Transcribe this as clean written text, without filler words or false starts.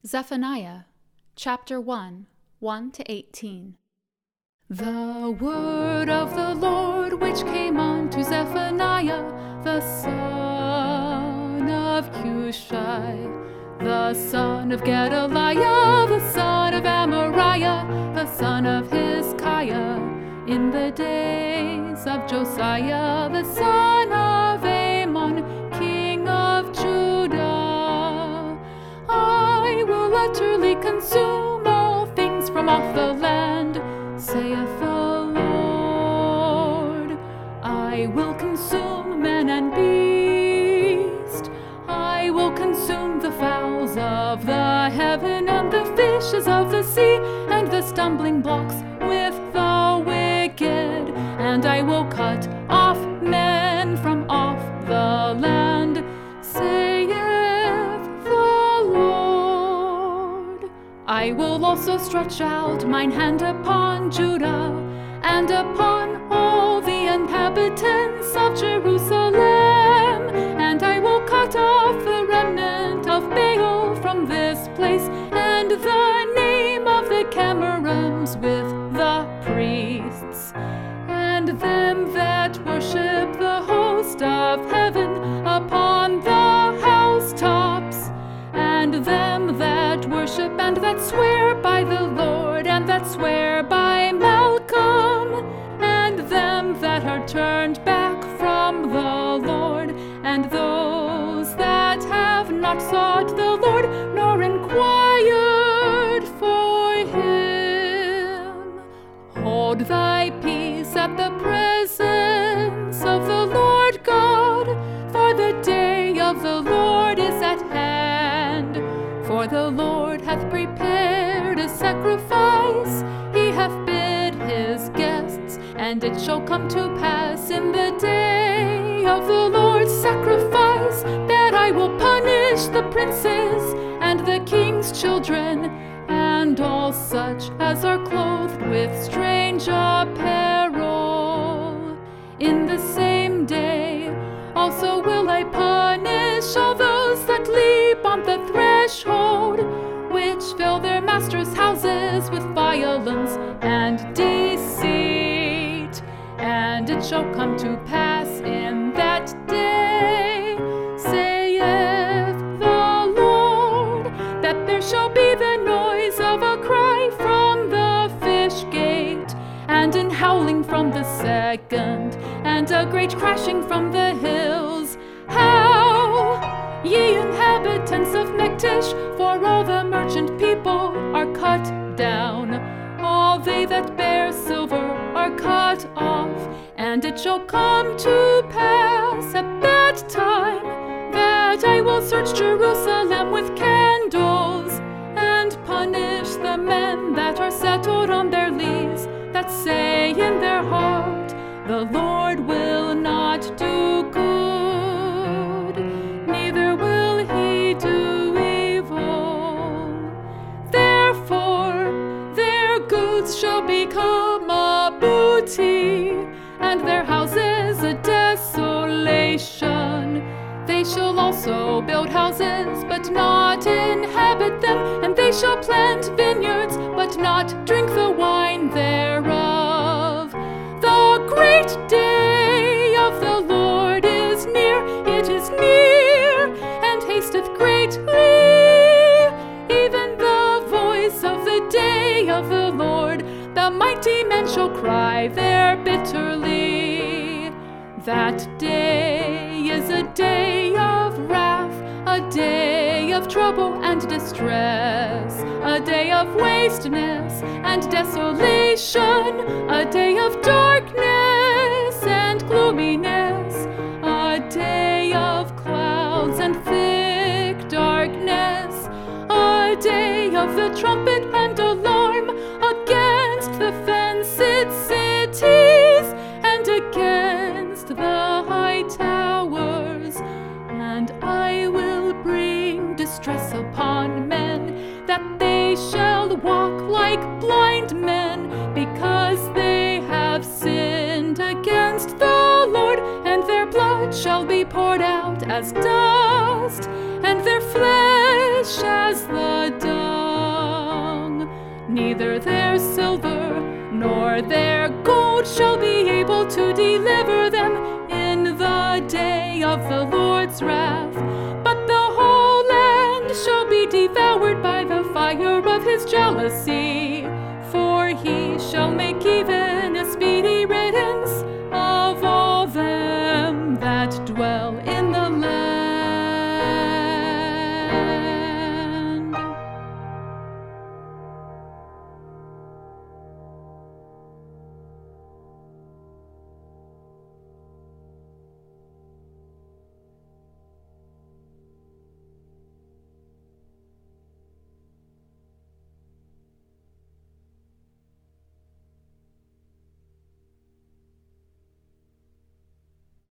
Zephaniah, chapter 1, 1-18. The word of the Lord which came unto Zephaniah, the son of Cushai, the son of Gedaliah, the son of Amariah, the son of Hezekiah, in the days of Josiah, the son of Amon, king of Judah. I will utterly consume all things from off the land, saith the Lord. I will consume man and beast. I will consume the fowls of the heaven and the fishes of the sea and the stumbling blocks with the wicked. And I will cut off men from off the land, saith the Lord. I will also stretch out mine hand upon Judah and upon all the inhabitants of Jerusalem, and I will cut off the remnant of Baal from this place, and the name of the Chemarims with the priests, and them that worship the host of heaven upon the housetops, and them that worship and that swear by the Lord, and that swear by Malcolm, and them that are turned back from the Lord, and those that have not sought the Lord, nor inquired for him. Hold thy peace at the presence of the Lord God, for the day of the Lord is at hand. For the Lord hath prepared a sacrifice, he hath bid his guests, and it shall come to pass in the day of the Lord's sacrifice that I will punish the princes and the king's children, and all such as are clothed with strange apparel. In the same day also will I punish all those that leap on the threshold, which fill their masters' houses with violence and deceit. And it shall come to pass in that day, saith the Lord, that there shall be the noise of a cry from the fish gate, and an howling from the second, and a great crashing from the hills. How, ye inhabitants of Mektish, for all the merchant people are cut down. All they that bear silver are cut off. And it shall come to pass at that time that I will search Jerusalem with candles, and punish the men that are settled on their lees, that say in their heart, the Lord will not do good, neither will he do evil. Therefore their goods shall become a booty, and their houses a desolation. They shall also build houses, but not inhabit them, and they shall plant vineyards, but not drink the wine thereof. The great day of the Lord is near, it is near, and hasteth greatly, even the voice of the day of the Lord. The mighty men shall cry there bitterly. That day is a day of wrath, a day of trouble and distress, a day of wasteness and desolation, a day of darkness and gloominess, a day of clouds and thick darkness, a day of the trumpet and alarm against the fenced cities and against the high towers. And I will bring distress upon men, that they shall walk like blind men, because they have sinned against the Lord, and their blood shall be poured out as dust, and their flesh as the dust. neither their silver nor their gold shall be able to deliver them in the day of the Lord's wrath. But the whole land shall be devoured by the fire of his jealousy, for he shall make even